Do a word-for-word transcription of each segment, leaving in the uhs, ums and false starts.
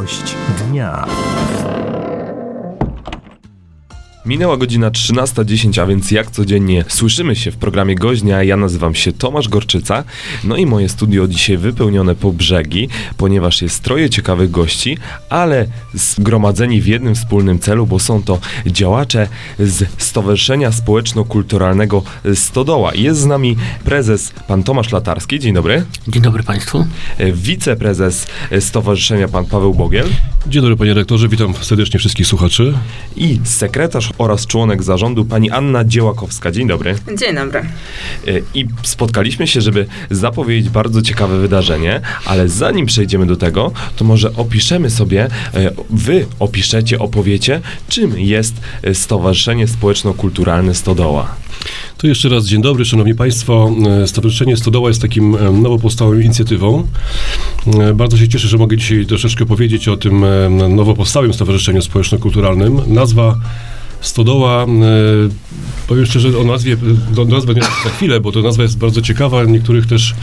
Gość dnia. Minęła godzina trzynasta dziesięć, a więc jak codziennie słyszymy się w programie Gość Dnia. Ja nazywam się Tomasz Gorczyca, no i moje studio dzisiaj wypełnione po brzegi, ponieważ jest troje ciekawych gości, ale zgromadzeni w jednym wspólnym celu, bo są to działacze z Stowarzyszenia Społeczno-Kulturalnego Stodoła. Jest z nami prezes pan Tomasz Latarski, dzień dobry. Dzień dobry Państwu. Wiceprezes Stowarzyszenia pan Paweł Bogiel. Dzień dobry panie rektorze, witam serdecznie wszystkich słuchaczy. I sekretarz oraz członek zarządu pani Anna Dziełakowska. Dzień dobry. Dzień dobry. I spotkaliśmy się, żeby zapowiedzieć bardzo ciekawe wydarzenie, ale zanim przejdziemy do tego, to może opiszemy sobie, wy opiszecie, opowiecie, czym jest Stowarzyszenie Społeczno-Kulturalne Stodoła. To jeszcze raz dzień dobry, szanowni państwo. Stowarzyszenie Stodoła jest takim nowo powstałą inicjatywą. Bardzo się cieszę, że mogę dzisiaj troszeczkę powiedzieć o tym nowo powstałym Stowarzyszeniu Społeczno-Kulturalnym. Nazwa Stodoła, e, powiem szczerze, o nazwie, do, do nazwy za chwilę, bo to nazwa jest bardzo ciekawa, niektórych też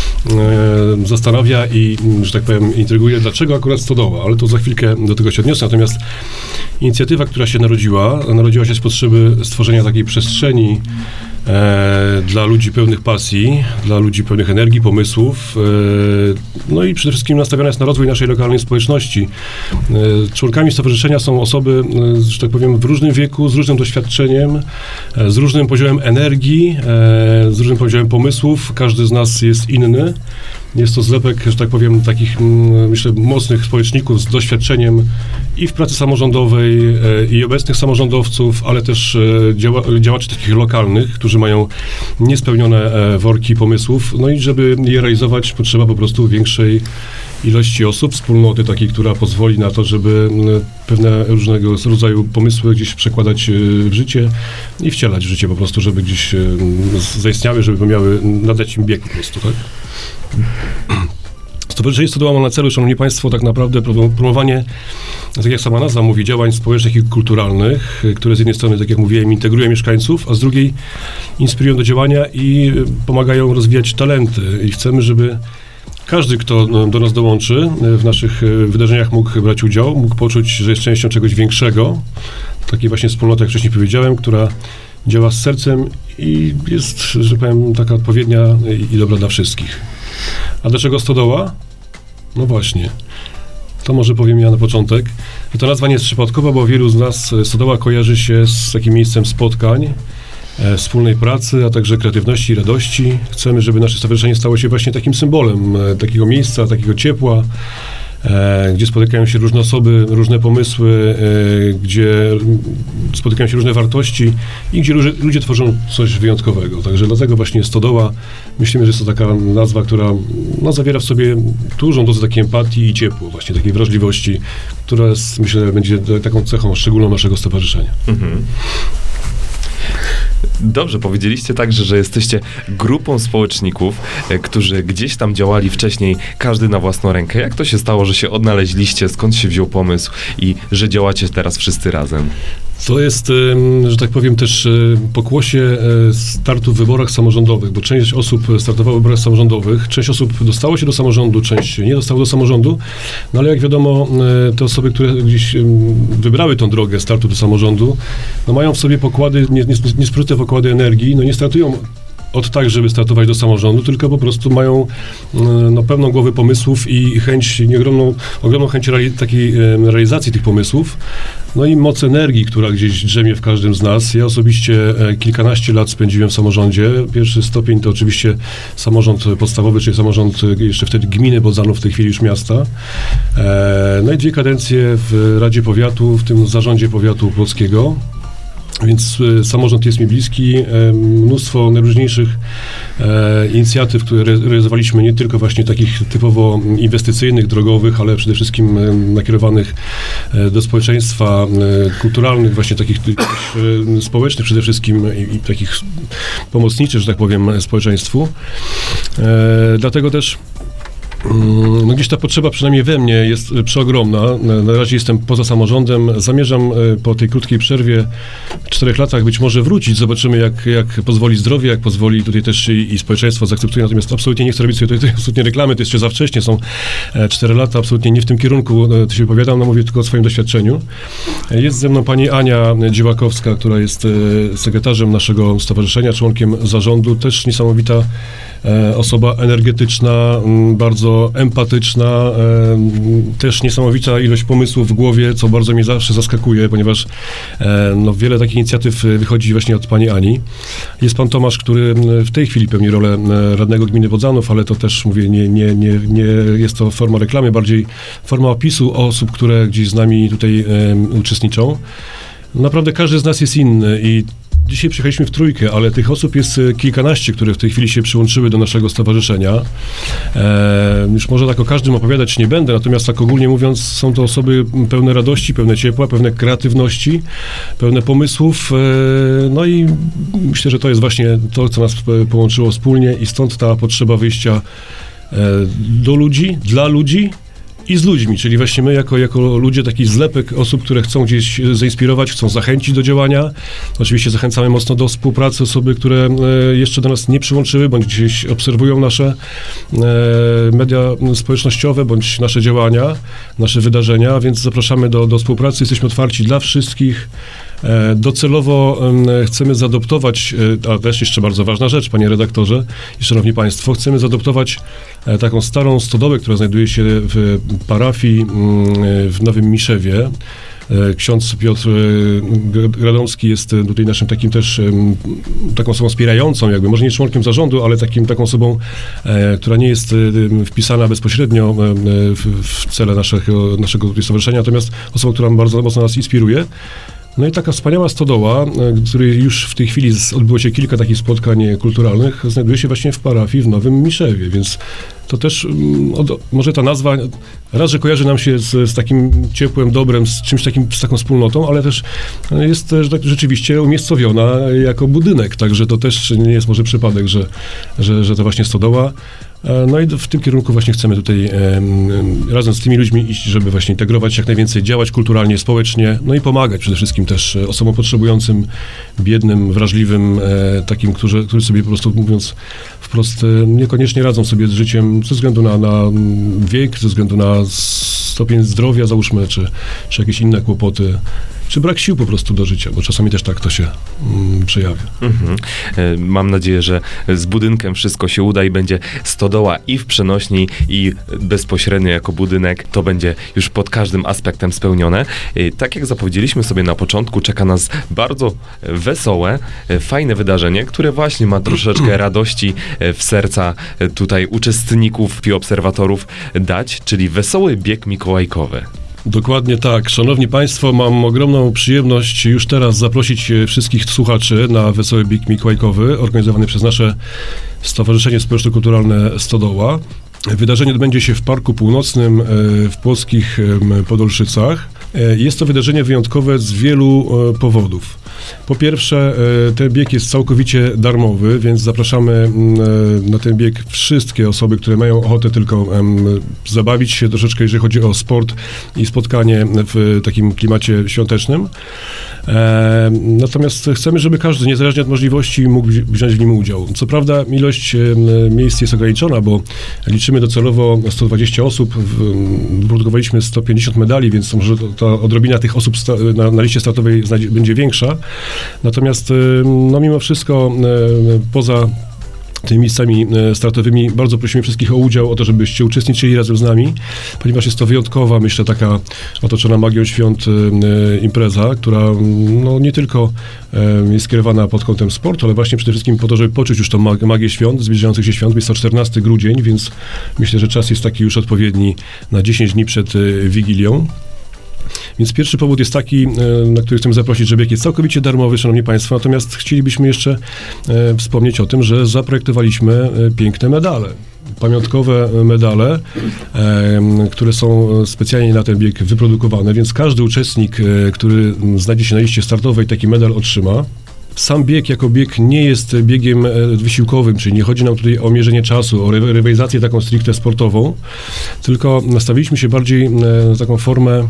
e, zastanawia i, że tak powiem, intryguje, dlaczego akurat Stodoła, ale to za chwilkę do tego się odniosę. Natomiast inicjatywa, która się narodziła, narodziła się z potrzeby stworzenia takiej przestrzeni e, dla ludzi pełnych pasji, dla ludzi pełnych energii, pomysłów, e, no i przede wszystkim nastawiona jest na rozwój naszej lokalnej społeczności. E, członkami stowarzyszenia są osoby, e, że tak powiem, w różnym wieku, z różnym doświadczeniem, e, z różnym poziomem energii, e, z różnym poziomem pomysłów. Każdy z nas jest inny. Jest to zlepek, że tak powiem, takich, myślę, mocnych społeczników z doświadczeniem i w pracy samorządowej, i obecnych samorządowców, ale też działa, działaczy takich lokalnych, którzy mają niespełnione worki pomysłów. No i żeby je realizować, potrzeba po prostu większej ilości osób, wspólnoty takiej, która pozwoli na to, żeby pewne różnego rodzaju pomysły gdzieś przekładać w życie i wcielać w życie po prostu, żeby gdzieś zaistniały, żeby miały, nadać im bieg po prostu, tak? Stowarzyszenie Stodoła ma na celu, szanowni państwo, tak naprawdę promowanie, tak jak sama nazwa mówi, działań społecznych i kulturalnych, które z jednej strony, tak jak mówiłem, integrują mieszkańców, a z drugiej inspirują do działania i pomagają rozwijać talenty. I chcemy, żeby każdy, kto do nas dołączy, w naszych wydarzeniach mógł brać udział, mógł poczuć, że jest częścią czegoś większego, takiej właśnie wspólnoty, jak wcześniej powiedziałem, która działa z sercem i jest, że powiem, taka odpowiednia i dobra dla wszystkich. A dlaczego Stodoła? No właśnie. To może powiem ja na początek. Ta nazwa nie jest przypadkowa, bo wielu z nas Stodoła kojarzy się z takim miejscem spotkań, e, wspólnej pracy, a także kreatywności i radości. Chcemy, żeby nasze stowarzyszenie stało się właśnie takim symbolem e, takiego miejsca, takiego ciepła, E, gdzie spotykają się różne osoby, różne pomysły, e, gdzie spotykają się różne wartości i gdzie ludzie, ludzie tworzą coś wyjątkowego. Także dlatego właśnie Stodoła, myślimy, że jest to taka nazwa, która no, zawiera w sobie dużą dozę takiej empatii i ciepła, właśnie takiej wrażliwości, która jest, myślę, będzie taką cechą szczególną naszego stowarzyszenia. Mhm. Dobrze, powiedzieliście także, że jesteście grupą społeczników, e, którzy gdzieś tam działali wcześniej, każdy na własną rękę. Jak to się stało, że się odnaleźliście, skąd się wziął pomysł i że działacie teraz wszyscy razem? To jest, że tak powiem, też pokłosie startu w wyborach samorządowych, bo część osób startowała w wyborach samorządowych, część osób dostało się do samorządu, część nie dostało do samorządu, no ale jak wiadomo, te osoby, które gdzieś wybrały tą drogę startu do samorządu, no mają w sobie pokłady, niespożyte pokłady energii, no nie startują od tak, żeby startować do samorządu, tylko po prostu mają no, pełną głowę pomysłów i chęć, ogromną, ogromną chęć reali- takiej realizacji tych pomysłów. No i moc energii, która gdzieś drzemie w każdym z nas. Ja osobiście e, kilkanaście lat spędziłem w samorządzie. Pierwszy stopień to oczywiście samorząd podstawowy, czyli samorząd jeszcze wtedy gminy Bodzanów, w tej chwili już miasta. E, no i dwie kadencje w Radzie Powiatu, w tym zarządzie Powiatu Płockiego. Więc e, samorząd jest mi bliski. E, mnóstwo najróżniejszych e, inicjatyw, które re- realizowaliśmy, nie tylko właśnie takich typowo inwestycyjnych, drogowych, ale przede wszystkim e, nakierowanych e, do społeczeństwa, e, kulturalnych, właśnie takich e, społecznych przede wszystkim i, i takich pomocniczych, że tak powiem, społeczeństwu. E, dlatego też No gdzieś ta potrzeba przynajmniej we mnie jest przeogromna. Na razie jestem poza samorządem. Zamierzam po tej krótkiej przerwie w czterech latach być może wrócić. Zobaczymy, jak, jak pozwoli zdrowie, jak pozwoli tutaj też i, i społeczeństwo zaakceptuje. Natomiast absolutnie nie chcę robić sobie tutaj absolutnie reklamy, to jest jeszcze za wcześnie, są cztery lata, absolutnie nie w tym kierunku to się wypowiadam, no mówię tylko o swoim doświadczeniu. Jest ze mną pani Ania Dziełakowska, która jest sekretarzem naszego stowarzyszenia, członkiem zarządu, też niesamowita osoba energetyczna, bardzo empatyczna, też niesamowita ilość pomysłów w głowie, co bardzo mnie zawsze zaskakuje, ponieważ no, wiele takich inicjatyw wychodzi właśnie od pani Ani. Jest pan Tomasz, który w tej chwili pełni rolę radnego gminy Bodzanów, ale to też, mówię, nie, nie, nie, nie jest to forma reklamy, bardziej forma opisu osób, które gdzieś z nami tutaj uczestniczą. Naprawdę każdy z nas jest inny i dzisiaj przyjechaliśmy w trójkę, ale tych osób jest kilkanaście, które w tej chwili się przyłączyły do naszego stowarzyszenia. E, już może tak o każdym opowiadać nie będę, natomiast tak ogólnie mówiąc, są to osoby pełne radości, pełne ciepła, pełne kreatywności, pełne pomysłów. E, no i myślę, że to jest właśnie to, co nas połączyło wspólnie i stąd ta potrzeba wyjścia e, do ludzi, dla ludzi i z ludźmi, czyli właśnie my jako, jako ludzie, taki zlepek osób, które chcą gdzieś zainspirować, chcą zachęcić do działania. Oczywiście zachęcamy mocno do współpracy osoby, które e, jeszcze do nas nie przyłączyły, bądź gdzieś obserwują nasze e, media społecznościowe, bądź nasze działania, nasze wydarzenia, więc zapraszamy do, do współpracy. Jesteśmy otwarci dla wszystkich. Docelowo chcemy zaadoptować, a też jeszcze bardzo ważna rzecz, panie redaktorze i szanowni państwo, chcemy zaadoptować taką starą stodołę, która znajduje się w parafii w Nowym Miszewie. Ksiądz Piotr Gradomski jest tutaj naszym takim też, taką osobą wspierającą, jakby, może nie członkiem zarządu, ale takim, taką osobą, która nie jest wpisana bezpośrednio w, w cele naszego, naszego tutaj stowarzyszenia, natomiast osobą, która bardzo mocno nas inspiruje. No i taka wspaniała stodoła, której już w tej chwili odbyło się kilka takich spotkań kulturalnych, znajduje się właśnie w parafii w Nowym Miszewie, więc to też od, może ta nazwa raz, że kojarzy nam się z, z takim ciepłem, dobrem, z czymś takim, z taką wspólnotą, ale też jest że tak, rzeczywiście umiejscowiona jako budynek, także to też nie jest może przypadek, że, że, że to właśnie stodoła. No i w tym kierunku właśnie chcemy tutaj e, razem z tymi ludźmi iść, żeby właśnie integrować jak najwięcej, działać kulturalnie, społecznie, no i pomagać przede wszystkim też osobom potrzebującym, biednym, wrażliwym, e, takim, którzy, którzy sobie po prostu, mówiąc wprost, e, niekoniecznie radzą sobie z życiem ze względu na, na wiek, ze względu na stopień zdrowia, załóżmy, czy, czy jakieś inne kłopoty. Czy brak sił po prostu do życia, bo czasami też tak to się mm, przejawia. Mhm. Mam nadzieję, że z budynkiem wszystko się uda i będzie stodoła i w przenośni, i bezpośrednio jako budynek. To będzie już pod każdym aspektem spełnione. Tak jak zapowiedzieliśmy sobie na początku, czeka nas bardzo wesołe, fajne wydarzenie, które właśnie ma troszeczkę radości w serca tutaj uczestników i obserwatorów dać, czyli wesoły bieg mikołajkowy. Dokładnie tak. Szanowni państwo, mam ogromną przyjemność już teraz zaprosić wszystkich słuchaczy na Wesoły Bieg Mikołajkowy, organizowany przez nasze Stowarzyszenie Społeczno-Kulturalne Stodoła. Wydarzenie odbędzie się w Parku Północnym w płockich Podolszycach. Jest to wydarzenie wyjątkowe z wielu powodów. Po pierwsze, ten bieg jest całkowicie darmowy, więc zapraszamy na ten bieg wszystkie osoby, które mają ochotę tylko zabawić się troszeczkę, jeżeli chodzi o sport i spotkanie w takim klimacie świątecznym. Natomiast chcemy, żeby każdy, niezależnie od możliwości, mógł wziąć w nim udział. Co prawda ilość miejsc jest ograniczona, bo liczymy docelowo sto dwadzieścia osób, wyprodukowaliśmy sto pięćdziesiąt medali, więc może ta odrobina tych osób na, na liście startowej będzie większa. Natomiast no mimo wszystko poza tymi miejscami startowymi bardzo prosimy wszystkich o udział, o to, żebyście uczestniczyli razem z nami, ponieważ jest to wyjątkowa, myślę, taka otoczona magią świąt impreza, która no, nie tylko jest skierowana pod kątem sportu, ale właśnie przede wszystkim po to, żeby poczuć już tą magię świąt, zbliżających się świąt. Jest to czternasty grudzień, więc myślę, że czas jest taki już odpowiedni na dziesięć dni przed Wigilią. Więc pierwszy powód jest taki, na który chcemy zaprosić, że bieg jest całkowicie darmowy, szanowni państwo, natomiast chcielibyśmy jeszcze e, wspomnieć o tym, że zaprojektowaliśmy e, piękne medale. Pamiątkowe medale, e, które są specjalnie na ten bieg wyprodukowane, więc każdy uczestnik, e, który znajdzie się na liście startowej, taki medal otrzyma. Sam bieg jako bieg nie jest biegiem wysiłkowym, czyli nie chodzi nam tutaj o mierzenie czasu, o ry- rywalizację taką stricte sportową, tylko nastawiliśmy się bardziej na taką formę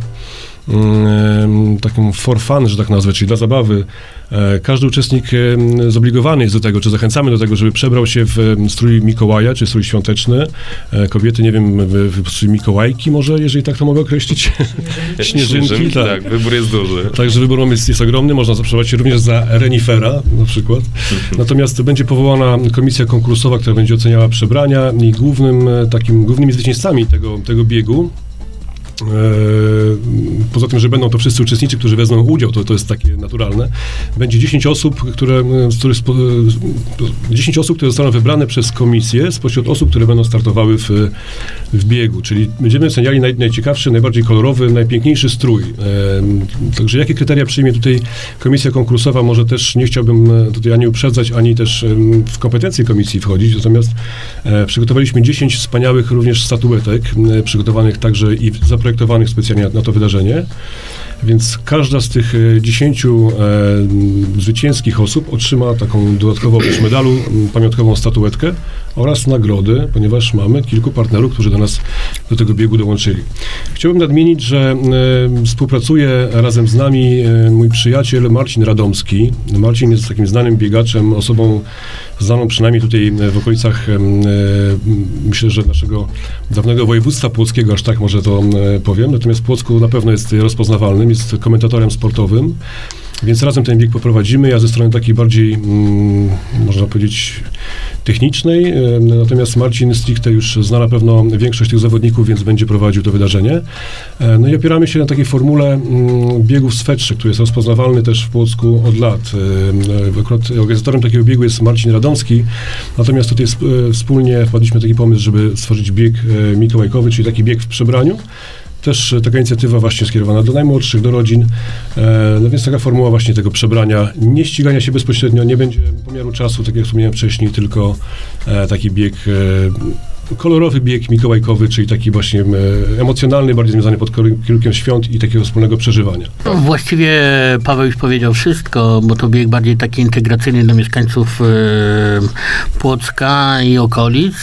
taką for fun, że tak nazwę, czyli dla zabawy. Każdy uczestnik zobligowany jest do tego, czy zachęcamy do tego, żeby przebrał się w strój Mikołaja, czy strój świąteczny. Kobiety, nie wiem, w strój Mikołajki może, jeżeli tak to mogę określić. Śnieżynki, Śnieżynki, tak. tak, wybór jest duży. Także wybór jest, jest ogromny, można zaprzebrać się również za renifera na przykład. Natomiast będzie powołana komisja konkursowa, która będzie oceniała przebrania i głównym takim, głównymi zwycięzcami tego, tego biegu, poza tym, że będą to wszyscy uczestnicy, którzy wezmą udział, to, to jest takie naturalne, będzie dziesięć osób, które, z których, dziesięć osób, które zostaną wybrane przez komisję spośród osób, które będą startowały w, w biegu, czyli będziemy oceniali naj, najciekawszy, najbardziej kolorowy, najpiękniejszy strój. Także jakie kryteria przyjmie tutaj komisja konkursowa, może też nie chciałbym tutaj ani uprzedzać, ani też w kompetencje komisji wchodzić, natomiast przygotowaliśmy dziesięć wspaniałych również statuetek, przygotowanych także i zaprojektowanych specjalnie na to wydarzenie, więc każda z tych dziesięciu e, zwycięskich osób otrzyma taką dodatkową oprócz medalu pamiątkową statuetkę oraz nagrody, ponieważ mamy kilku partnerów, którzy do nas, do tego biegu dołączyli. Chciałbym nadmienić, że e, współpracuje razem z nami e, mój przyjaciel Marcin Radomski. Marcin jest takim znanym biegaczem, osobą znaną przynajmniej tutaj w okolicach, e, myślę, że naszego dawnego województwa płockiego, aż tak może to e, powiem, natomiast w Płocku na pewno jest rozpoznawalnym, jest komentatorem sportowym, więc razem ten bieg poprowadzimy. Ja ze strony takiej bardziej, mm, można powiedzieć, technicznej, e, natomiast Marcin stricte już zna na pewno większość tych zawodników, więc będzie prowadził to wydarzenie. E, no i opieramy się na takiej formule mm, biegu w swetrze, który jest rozpoznawalny też w Płocku od lat. E, akurat organizatorem takiego biegu jest Marcin Radomski, natomiast tutaj sp- e, wspólnie wpadliśmy na taki pomysł, żeby stworzyć bieg e, mikołajkowy, czyli taki bieg w przebraniu. Też taka inicjatywa właśnie skierowana do najmłodszych, do rodzin, e, no więc taka formuła właśnie tego przebrania, nie ścigania się bezpośrednio, nie będzie pomiaru czasu, tak jak wspomniałem wcześniej, tylko e, taki bieg, e, kolorowy bieg mikołajkowy, czyli taki właśnie e, emocjonalny, bardziej związany pod kierunkiem świąt i takiego wspólnego przeżywania. No, właściwie Paweł już powiedział wszystko, bo to bieg bardziej taki integracyjny dla mieszkańców e, Płocka i okolic.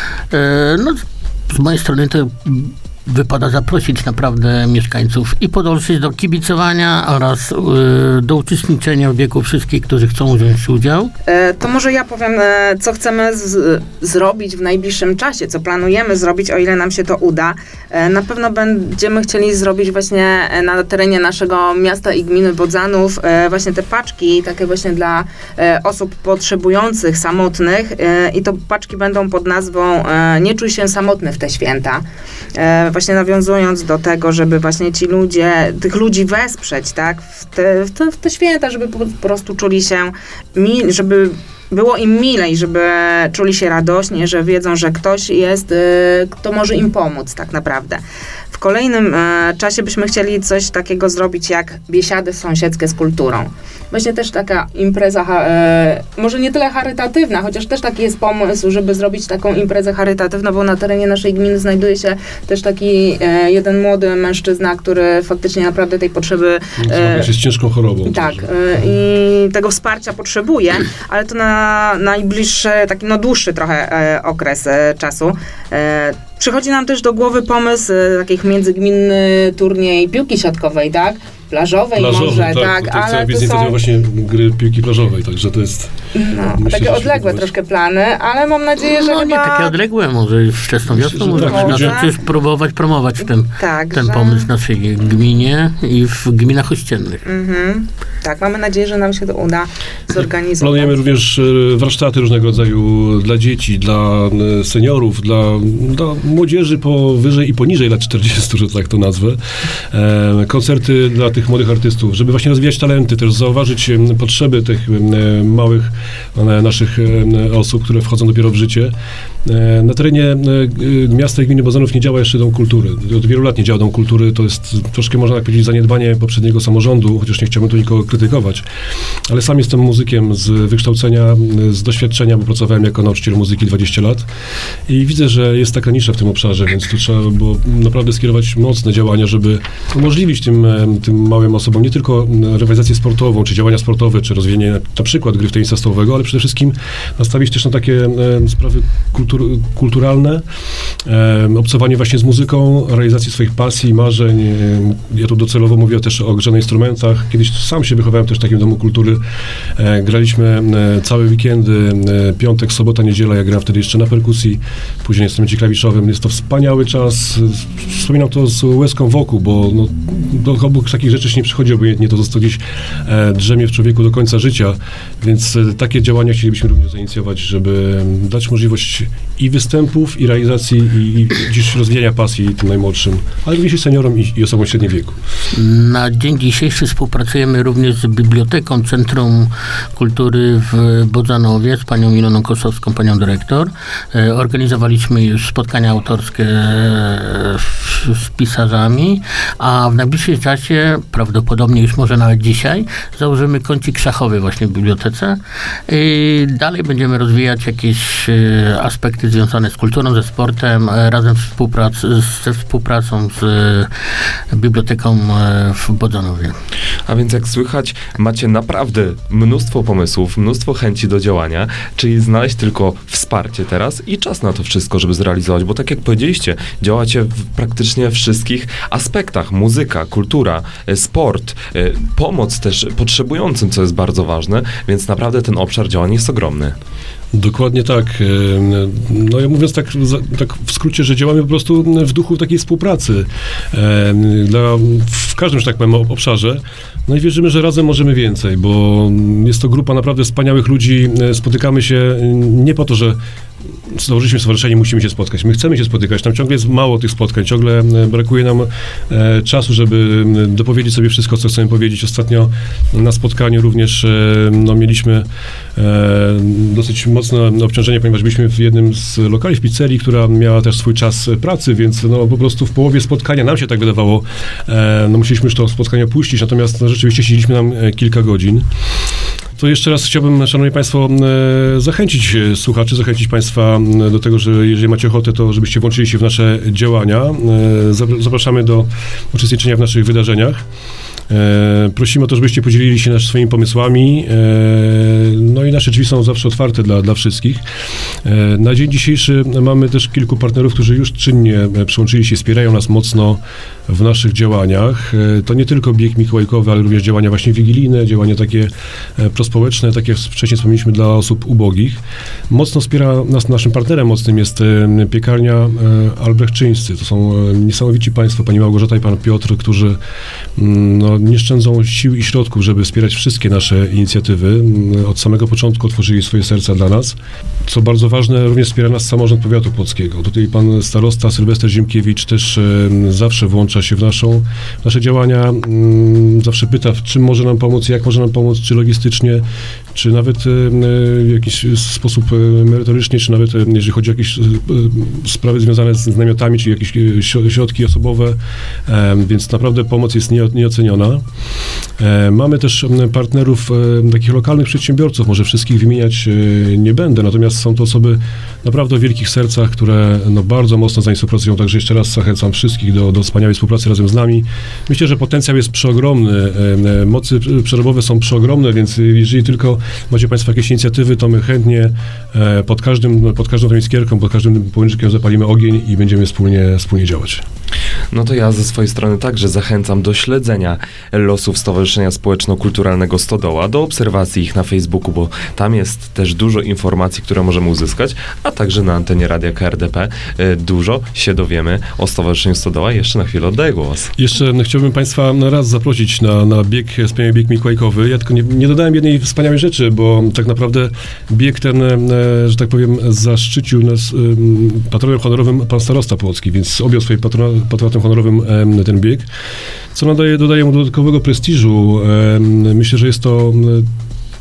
E, no, z mojej strony to wypada zaprosić naprawdę mieszkańców i podłączyć do kibicowania oraz y, do uczestniczenia w biegu wszystkich, którzy chcą wziąć udział. E, to może ja powiem, e, co chcemy z, zrobić w najbliższym czasie, co planujemy zrobić, o ile nam się to uda. E, na pewno będziemy chcieli zrobić właśnie na terenie naszego miasta i gminy Bodzanów e, właśnie te paczki, takie właśnie dla e, osób potrzebujących, samotnych e, i to paczki będą pod nazwą e, Nie czuj się samotny w te święta. E, właśnie nawiązując do tego, żeby właśnie ci ludzie, tych ludzi wesprzeć, tak, w te, w te, w te święta, żeby po, po prostu czuli się mil, żeby było im milej, żeby czuli się radośnie, że wiedzą, że ktoś jest, y, kto może im pomóc tak naprawdę. W kolejnym e, czasie byśmy chcieli coś takiego zrobić jak biesiady sąsiedzkie z kulturą. Właśnie też taka impreza, e, może nie tyle charytatywna, chociaż też taki jest pomysł, żeby zrobić taką imprezę charytatywną, bo na terenie naszej gminy znajduje się też taki e, jeden młody mężczyzna, który faktycznie naprawdę tej potrzeby... E, się z ciężką chorobą. Tak, e, i tego wsparcia potrzebuje, ale to na najbliższy, taki no dłuższy trochę e, okres e, czasu. E, Przychodzi nam też do głowy pomysł e, takich międzygminny turniej piłki siatkowej, tak? Plażowej, plażowej może, tak, tak ale to są... są... właśnie gry piłki plażowej, także to jest... No, myślę, takie odległe troszkę plany, ale mam nadzieję, że No chyba... nie takie odległe, może wczesną wiosną, może tak, można będzie... też próbować promować ten, tak, ten że... pomysł w naszej gminie i w gminach ościennych. Mhm. Tak, mamy nadzieję, że nam się to uda zorganizować. Planujemy również warsztaty różnego rodzaju dla dzieci, dla seniorów, dla, dla młodzieży powyżej i poniżej lat czterdziestu, że tak to nazwę. E, koncerty dla tych młodych artystów, żeby właśnie rozwijać talenty, też zauważyć potrzeby tych małych naszych osób, które wchodzą dopiero w życie. E, na terenie e, miasta i gminy Bodzanów nie działa jeszcze Dom Kultury. Od wielu lat nie działa Dom Kultury. To jest troszkę, można tak powiedzieć, zaniedbanie poprzedniego samorządu, chociaż nie chciałbym tu nikogo krytykować. Ale sam jestem muzykiem z wykształcenia, z doświadczenia, bo pracowałem jako nauczyciel muzyki dwadzieścia lat i widzę, że jest taka nisza w tym obszarze, więc tu trzeba było naprawdę skierować mocne działania, żeby umożliwić tym, tym małym osobom nie tylko rywalizację sportową, czy działania sportowe, czy rozwijanie na przykład gry w tenisa stołowego, ale przede wszystkim nastawić też na takie e, sprawy kultur, kulturalne, e, obcowanie właśnie z muzyką, realizacji swoich pasji, marzeń. E, ja tu docelowo mówię też o grze na instrumentach. Kiedyś sam się wychowałem też w takim domu kultury. E, graliśmy e, całe weekendy, e, piątek, sobota, niedziela. Ja grałem wtedy jeszcze na perkusji, później na instrumencie klawiszowym. Jest to wspaniały czas. Wspominam to z łezką wokół, bo no, do obok takich rzeczy się nie przychodzi obojętnie, to zostało gdzieś e, drzemie w człowieku do końca życia, więc e, takie działania chcielibyśmy również zainicjować, żeby dać możliwość i występów, i realizacji, i, i gdzieś rozwijania pasji tym najmłodszym, ale również i seniorom, i, i osobom w średnim wieku. Na dzień dzisiejszy współpracujemy również z Biblioteką Centrum Kultury w Bodzanowie, z panią Iloną Kosowską, panią dyrektor. E, organizowaliśmy już spotkania autorskie e, z pisarzami, a w najbliższym czasie, prawdopodobnie już może nawet dzisiaj, założymy kącik szachowy właśnie w bibliotece. I dalej będziemy rozwijać jakieś e, aspekty związane z kulturą, ze sportem, e, razem z współprac, ze współpracą z e, Biblioteką e, w Bodzanowie. A więc jak słychać, macie naprawdę mnóstwo pomysłów, mnóstwo chęci do działania, czyli znaleźć tylko wsparcie teraz i czas na to wszystko, żeby zrealizować, bo tak jak powiedzieliście, działacie w praktycznie wszystkich aspektach. Muzyka, kultura, sport, pomoc też potrzebującym, co jest bardzo ważne, więc naprawdę ten obszar działań jest ogromny. Dokładnie tak. No ja mówiąc tak, tak w skrócie, że działamy po prostu w duchu takiej współpracy dla, w każdym, że tak powiem, obszarze. No i wierzymy, że razem możemy więcej, bo jest to grupa naprawdę wspaniałych ludzi. Spotykamy się nie po to, że założyliśmy stowarzyszenie, musimy się spotkać. My chcemy się spotykać. Tam ciągle jest mało tych spotkań. Ciągle brakuje nam e, czasu, żeby dopowiedzieć sobie wszystko, co chcemy powiedzieć. Ostatnio na spotkaniu również e, no, mieliśmy e, dosyć mocne obciążenie, ponieważ byliśmy w jednym z lokali w pizzerii, która miała też swój czas pracy, więc no, po prostu w połowie spotkania nam się tak wydawało, e, no musieliśmy już to spotkanie opuścić, natomiast no, rzeczywiście siedzieliśmy tam kilka godzin. To jeszcze raz chciałbym, szanowni państwo, e, zachęcić słuchaczy, zachęcić państwa do tego, że jeżeli macie ochotę, to żebyście włączyli się w nasze działania. E, zapraszamy do uczestniczenia w naszych wydarzeniach. E, prosimy o to, żebyście podzielili się swoimi pomysłami. E, no i nasze drzwi są zawsze otwarte dla, dla wszystkich. E, na dzień dzisiejszy mamy też kilku partnerów, którzy już czynnie przyłączyli się, wspierają nas mocno w naszych działaniach. E, to nie tylko bieg mikołajkowy, ale również działania właśnie wigilijne, działania takie e, prospołeczne, tak jak wcześniej wspomnieliśmy, dla osób ubogich. Mocno wspiera nas, naszym partnerem mocnym jest e, piekarnia e, Albrechczyńscy. To są e, niesamowici państwo, pani Małgorzata i pan Piotr, którzy mm, no, nie szczędzą sił i środków, żeby wspierać wszystkie nasze inicjatywy. Od samego początku otworzyli swoje serca dla nas. Co bardzo ważne, również wspiera nas samorząd powiatu płockiego. Tutaj pan starosta Sylwester Ziemkiewicz też e, zawsze włącza się w, naszą, w nasze działania. M, zawsze pyta, w czym może nam pomóc, jak może nam pomóc, czy logistycznie, czy nawet e, w jakiś sposób e, merytorycznie, czy nawet e, jeżeli chodzi o jakieś e, sprawy związane z namiotami, czy jakieś e, środki osobowe. E, więc naprawdę pomoc jest nie, nieoceniona. E, mamy też partnerów, e, takich lokalnych przedsiębiorców, może wszystkich wymieniać e, nie będę, natomiast są to osoby naprawdę o wielkich sercach, które no, bardzo mocno za nie współpracują, także jeszcze raz zachęcam wszystkich do, do wspaniałej współpracy razem z nami. Myślę, że potencjał jest przeogromny, e, mocy przerobowe są przeogromne, więc jeżeli tylko macie państwo jakieś inicjatywy, to my chętnie e, pod każdym, pod każdą tą iskierką, pod każdym płynczykiem zapalimy ogień i będziemy wspólnie, wspólnie działać. No to ja ze swojej strony także zachęcam do śledzenia losów Stowarzyszenia Społeczno-Kulturalnego Stodoła, do obserwacji ich na Facebooku, bo tam jest też dużo informacji, które możemy uzyskać, a także na antenie Radia K R D P dużo się dowiemy o Stowarzyszeniu Stodoła. Jeszcze na chwilę oddaję głos. Jeszcze no, chciałbym państwa raz zaprosić na, na bieg, wspaniały bieg mikołajkowy. Ja tylko nie, nie dodałem jednej wspaniałej rzeczy, bo tak naprawdę bieg ten, e, że tak powiem, zaszczycił nas e, patronem honorowym pan starosta płocki, więc objął swoim patronatem patronatem honorowym e, ten bieg, co nadaje, dodaje mu dodatkowego prestiżu. E, myślę, że jest to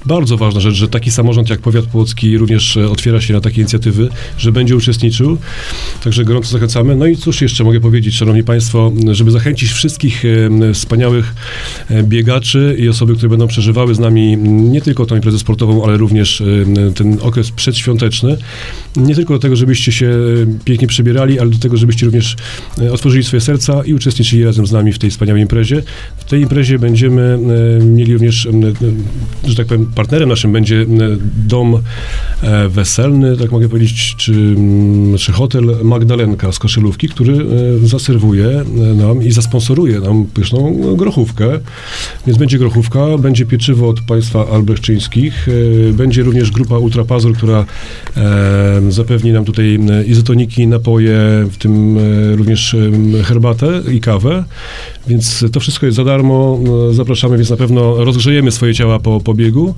bardzo ważna rzecz, że taki samorząd jak powiat płocki również e, otwiera się na takie inicjatywy, że będzie uczestniczył. Także gorąco zachęcamy. No i cóż jeszcze mogę powiedzieć, szanowni państwo, żeby zachęcić wszystkich e, wspaniałych e, biegaczy i osoby, które będą przeżywały z nami nie tylko tą imprezę sportową, ale również e, ten okres przedświąteczny. Nie tylko do tego, żebyście się pięknie przebierali, ale do tego, żebyście również e, otworzyli swoje serca i uczestniczyli razem z nami w tej wspaniałej imprezie. W tej imprezie będziemy e, mieli również, e, że tak powiem, partnerem naszym będzie e, dom e, weselny, tak mogę powiedzieć, czy, m, czy hotel Magdalenka z Koszylówki, który e, zaserwuje e, nam i zasponsoruje nam pyszną grochówkę. Więc będzie grochówka, będzie pieczywo od państwa albrechczyńskich, e, będzie również grupa Ultra Pazur, która e, zapewni nam tutaj e, izotoniki, napoje, w tym e, również e, herbatę i kawę. Więc to wszystko jest za darmo. Zapraszamy, więc na pewno rozgrzejemy swoje ciała po, po biegu.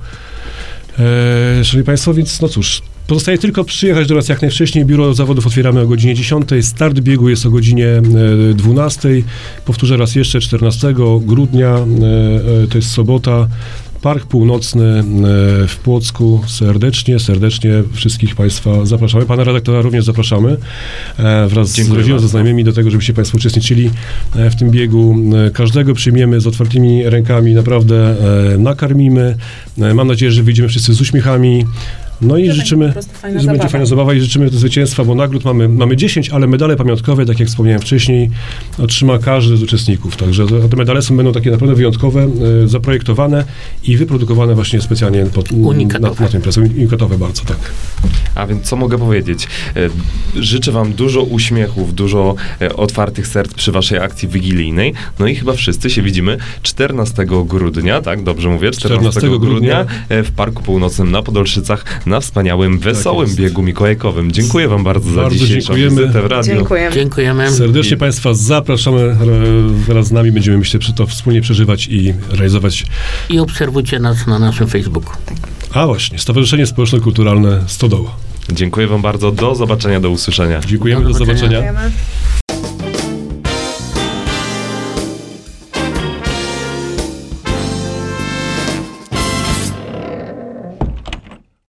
E, szanowni państwo, więc no cóż, pozostaje tylko przyjechać do nas jak najwcześniej. Biuro zawodów otwieramy o godzinie dziesiątej. Start biegu jest o godzinie e, dwunastej. Powtórzę raz jeszcze, czternastego grudnia, e, e, to jest sobota. Park Północny e, w Płocku. Serdecznie, serdecznie wszystkich państwa zapraszamy. Pana redaktora również zapraszamy e, wraz Dziękuję z rodziną, bardzo. ze znajomymi do tego, żebyście państwo uczestniczyli e, w tym biegu. E, każdego przyjmiemy z otwartymi rękami, naprawdę e, nakarmimy. E, mam nadzieję, że wyjdziemy wszyscy z uśmiechami. No i Że życzymy, będzie po prostu fajna że będzie zabawa. fajna zabawa i życzymy zwycięstwa, bo nagród mamy, mamy dziesięć, ale medale pamiątkowe, tak jak wspomniałem wcześniej, otrzyma każdy z uczestników. Także te medale są, będą takie naprawdę wyjątkowe, e, zaprojektowane i wyprodukowane właśnie specjalnie pod, Unikatowe. na, na tę imprezę. Unikatowe bardzo, tak. A więc co mogę powiedzieć? E, Życzę wam dużo uśmiechów, dużo e, otwartych serc przy waszej akcji wigilijnej. No i chyba wszyscy się widzimy czternastego grudnia, tak? Dobrze mówię? czternastego grudnia e, w Parku Północnym na Podolszycach na wspaniałym, wesołym jest. biegu mikołajkowym. Dziękuję wam bardzo, Bardzo za dzisiejszą dziękujemy. wizytę w radiu. Dziękujemy. Dziękujemy. Serdecznie państwa zapraszamy, e, wraz z nami będziemy, myślę, to wspólnie przeżywać i realizować. I obserwujcie nas na naszym Facebooku. A właśnie, Stowarzyszenie Społeczno-Kulturalne Stodoła. Dziękuję wam bardzo. Do zobaczenia, do usłyszenia. Dziękujemy, Do do zobaczenia. zobaczenia. Dziękujemy.